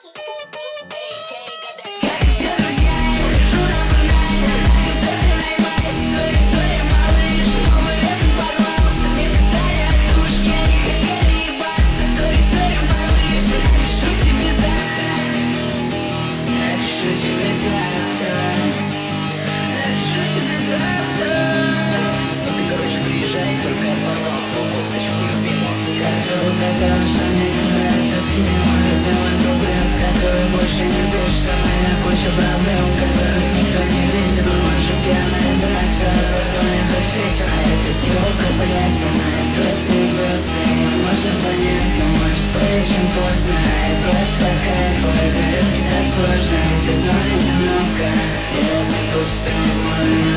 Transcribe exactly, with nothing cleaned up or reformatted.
Проблем, которых никто не видел. Может пьяная драться, потом хоть вечер. А эта тёлка, блядь, она просто ебётся. Её можно понять, но может быть очень поздно. И просто по кайфу, это редко так сложно. Ведь одно одиноко, и это пустое море.